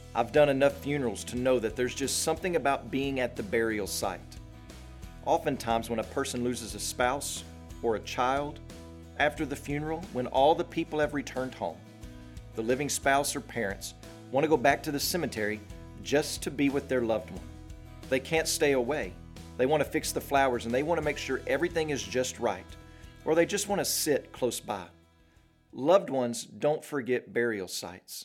I've done enough funerals to know that there's just something about being at the burial site. Oftentimes, when a person loses a spouse or a child, after the funeral, when all the people have returned home, the living spouse or parents want to go back to the cemetery just to be with their loved one. They can't stay away. They want to fix the flowers and they want to make sure everything is just right, or they just want to sit close by. Loved ones don't forget burial sites.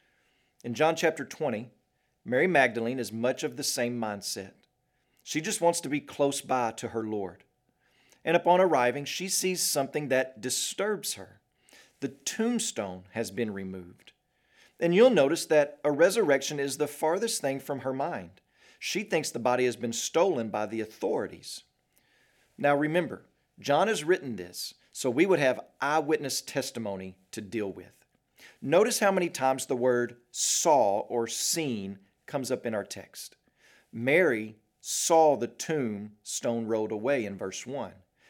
In John chapter 20, Mary Magdalene is much of the same mindset. She just wants to be close by to her Lord. And upon arriving, she sees something that disturbs her. The tombstone has been removed. And you'll notice that a resurrection is the farthest thing from her mind. She thinks the body has been stolen by the authorities. Now remember, John has written this, so we would have eyewitness testimony to deal with. Notice how many times the word saw or seen comes up in our text. Mary saw the tombstone rolled away in verse 1.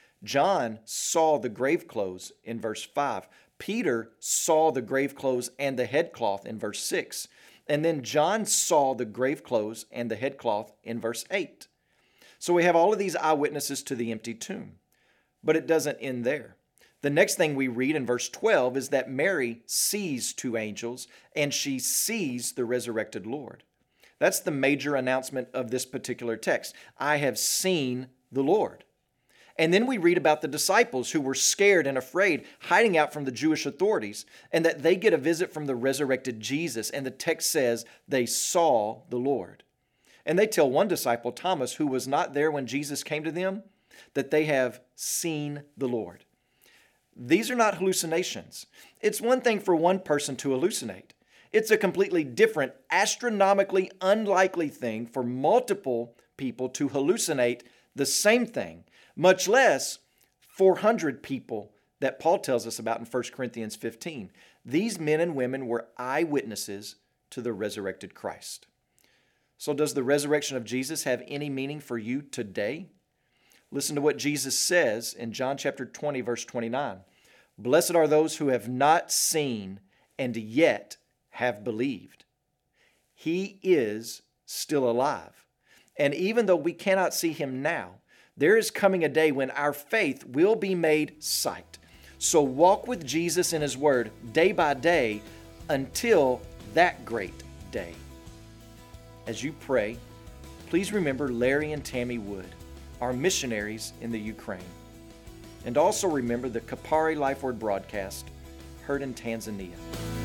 John saw the grave clothes in verse 5. Peter saw the grave clothes and the headcloth in verse 6. And then John saw the grave clothes and the headcloth in verse 8. So we have all of these eyewitnesses to the empty tomb. But it doesn't end there. The next thing we read in verse 12 is that Mary sees two angels and she sees the resurrected Lord. That's the major announcement of this particular text. I have seen the Lord. And then we read about the disciples who were scared and afraid, hiding out from the Jewish authorities, and that they get a visit from the resurrected Jesus. And the text says they saw the Lord. And they tell one disciple, Thomas, who was not there when Jesus came to them, that they have seen the Lord. These are not hallucinations. It's one thing for one person to hallucinate. It's a completely different, astronomically unlikely thing for multiple people to hallucinate the same thing, much less 400 people that Paul tells us about in 1 Corinthians 15. These men and women were eyewitnesses to the resurrected Christ. So does the resurrection of Jesus have any meaning for you today? Listen to what Jesus says in John chapter 20, verse 29. Blessed are those who have not seen and yet have believed. He is still alive. And even though we cannot see him now, there is coming a day when our faith will be made sight. So walk with Jesus in his word day by day until that great day. As you pray, please remember Larry and Tammy Wood, our missionaries in the Ukraine. And also remember the Kapari Life Word broadcast heard in Tanzania.